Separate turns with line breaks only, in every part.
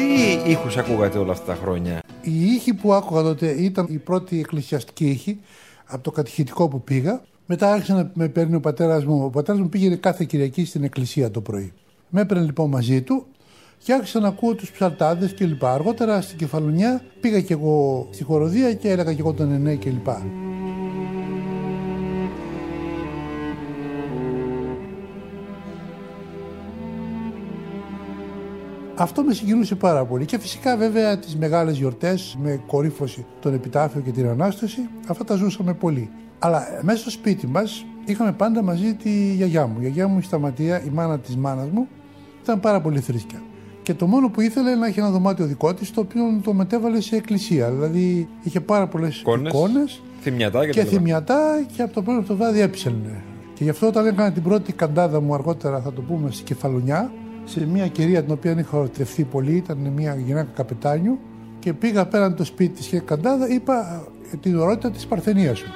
Τι ήχους ακούγατε όλα αυτά τα χρόνια?
Οι ήχοι που άκουγα τότε ήταν η πρώτη εκκλησιαστική ήχη από το κατηχητικό που πήγα. Μετά άρχισε να με παίρνει ο πατέρας μου. Ο πατέρας μου πήγαινε κάθε Κυριακή στην εκκλησία το πρωί. Με έπαιρνε λοιπόν μαζί του και άρχισα να ακούω τους ψαλτάδες κλπ. Αργότερα στην Κεφαλονιά πήγα κι εγώ στη χοροδία και έλεγα κι εγώ τον Ενέ κλπ. Αυτό με συγκινούσε πάρα πολύ και φυσικά βέβαια τις μεγάλες γιορτές με κορύφωση τον Επιτάφιο και την Ανάσταση, αυτά τα ζούσαμε πολύ. Αλλά μέσα στο σπίτι μας είχαμε πάντα μαζί τη γιαγιά μου. Η γιαγιά μου η Σταματία, η μάνα της μάνας μου, ήταν πάρα πολύ θρήσκια. Και το μόνο που ήθελε να είχε ένα δωμάτιο δικό της, το οποίο το μετέβαλε σε εκκλησία. Δηλαδή είχε πάρα πολλές εικόνες και θυμιατά και από το πρώτο το βράδυ έψελνε. Και γι' αυτό όταν έκανα την πρώτη καντάδα μου αργότερα, θα το πούμε, στη Κεφαλονιά, σε μια κυρία την οποία είχα ερωτευτεί πολύ, ήταν μια γυναίκα καπετάνιου, και πήγα απέναντι το σπίτι της και καντάδα, είπα την ωρότητα της Παρθενίας σου.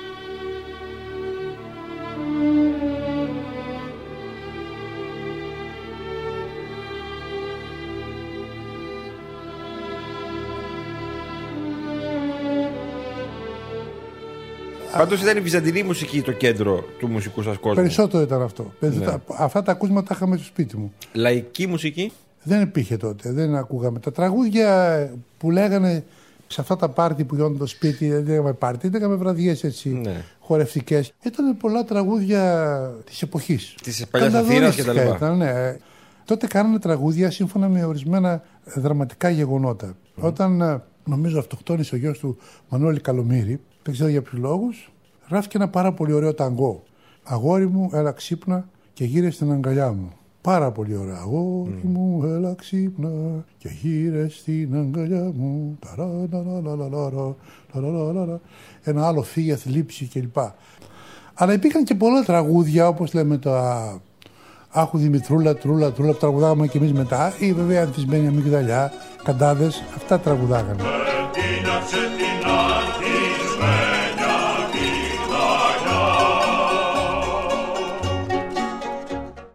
Πάντως ήταν η βυζαντινή μουσική το κέντρο του μουσικού σας κόσμου.
Περισσότερο ήταν αυτό. Ναι. Αυτά τα ακούσματα είχαμε στο σπίτι μου.
Λαϊκή μουσική?
Δεν υπήρχε τότε, δεν ακούγαμε. Τα τραγούδια που λέγανε σε αυτά τα πάρτι που γινόταν το σπίτι, δεν λέγαμε πάρτι, λέγαμε βραδιές έτσι, ναι, χορευτικές. Ήταν πολλά τραγούδια της εποχής.
Της παλιάς Αθήνας και τα λοιπά.
Ναι. Τότε κάνανε τραγούδια σύμφωνα με ορισμένα δραματικά γεγονότα. Όταν νομίζω αυτοκτόνησε ο γιος του Μανώλη Καλομήρη, δεν ξέρω για ποιους λόγους, γράφηκε ένα πάρα πολύ ωραίο ταγκό. Αγόρι μου, έλα ξύπνα και γύρε στην αγκαλιά μου. Πάρα πολύ ωραία. Αγόρι μου, έλα ξύπνα και γύρε στην αγκαλιά μου. Ένα άλλο φύγε, θλίψη κλπ. Αλλά υπήρχαν και πολλά τραγούδια, όπως λέμε τα Άχου Δημητρούλα, Τρούλα, Τρούλα, που τραγουδάγαμε κι εμείς μετά, ή βέβαια Ανθισμένη Αμυγδαλιά, Καντάδες, αυτά τραγουδάγαμε.